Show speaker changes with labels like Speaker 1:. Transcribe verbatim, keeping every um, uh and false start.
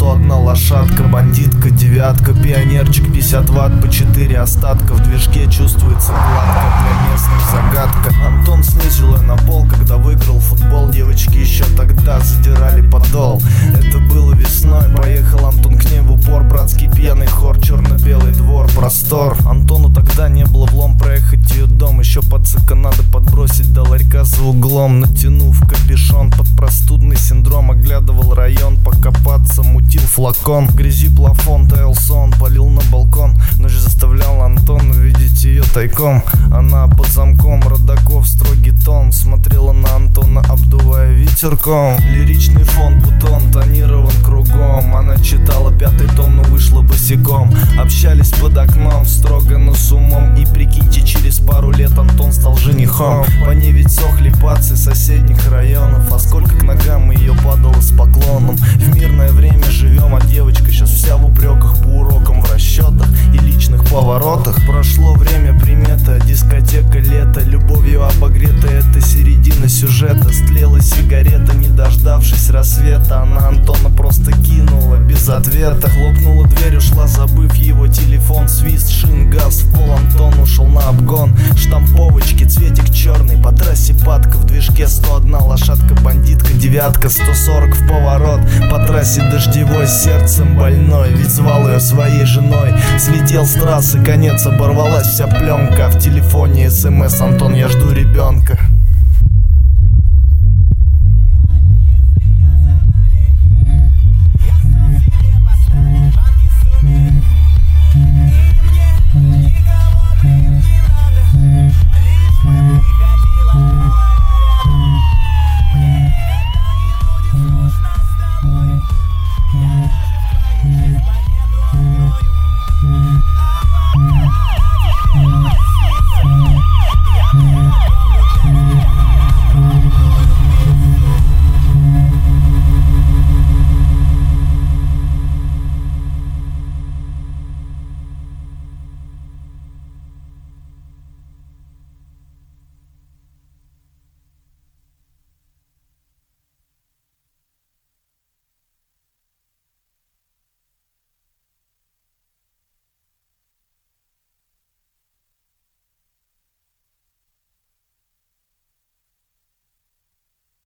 Speaker 1: сто одна лошадка, бандитка, девятка, пионерчик, пятьдесят ватт, по четыре остатка. В движке чувствуется гладко, для местных загадка. Антон снизил ее на пол, когда выиграл футбол. Девочки еще тогда задирали подол. Это было весной, поехал Антон к ней в упор. Братский пьяный хор, черно-белый двор, простор. Антону тогда не было влом проехать ее дом. Еще пацака надо подбросить до ларька за углом. Натянув капюшон под простудный синдром, оглядывал район, покопаться, мутил флакон. В грязи плафон, таял сон, полил на балкон. Ночь заставлял Антона видеть ее тайком. Она под замком, Родаков, строгий тон. Смотрела на Антона, обдувая ветерком. Лиричный фон, бутон тонирован кругом. Она читала пятый том, но вышла босиком. Общались под окном, строго, но с умом. И прикиньте, через пару лет Антон стал женихом. По ней ведь сохли пацы соседних районов. А сколько к ногам ее падало с поклоном. В мирное время живем, а девочка сейчас вся в упреках, по урокам, в расчетах и личных поворотах. Прошло время примета, дискотека, лето. Любовью обогрета, это середина сюжета. Стлела сигарета, не дождавшись рассвета. Она Антона просто кинула без ответа. Хлопнула дверь, ушла, забыв его телефон. Свист шин, газ в пол, Антон ушел на обгон. Штамповочки, цветик черный, по трассе падка. В движке сто одна лошадка, бандитка, девятка, сто сорок в поворот. По трассе дождевой, сердцем больной, ведь звал ее своей женой. Слетел с трассы, конец, оборвалась вся пленка. В телефоне смс: Антон, я жду ребенка.